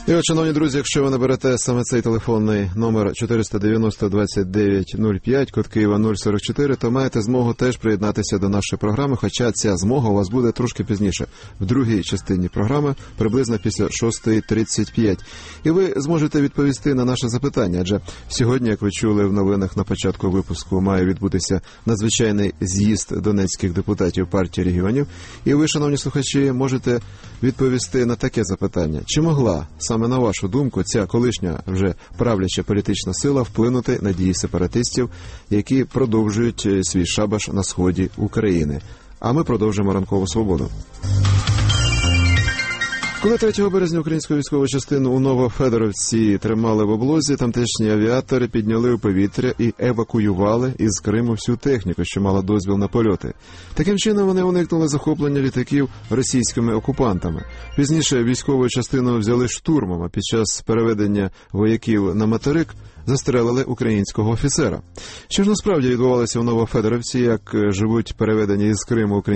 І от, шановні друзі, якщо ви наберете саме цей телефонний номер 490-2905, код Києва 044, то маєте змогу теж приєднатися до нашої програми, хоча ця змога у вас буде трошки пізніше, в другій частині програми, приблизно після 6:35. І ви зможете відповісти на наше запитання, адже сьогодні, як ви чули в новинах на початку випуску, має відбутися надзвичайний з'їзд донецьких депутатів партії регіонів. І ви, шановні слухачі, можете відповісти на таке запитання. Чи могла, саме на вашу думку, ця колишня вже правляча політична сила вплинути на дії сепаратистів, які продовжують свій шабаш на сході України? А ми продовжимо ранкову свободу. Коли 3 березня українську військову частину у Новофедоровці тримали в облозі, тамтешні авіатори підняли у повітря і евакуювали із Криму всю техніку, що мала дозвіл на польоти. Таким чином вони уникнули захоплення літаків російськими окупантами. Пізніше військову частину взяли штурмом, а під час переведення вояків на материк застрелили українського офіцера. Що ж насправді відбувалося у Новофедоровці, як живуть переведені із Криму українські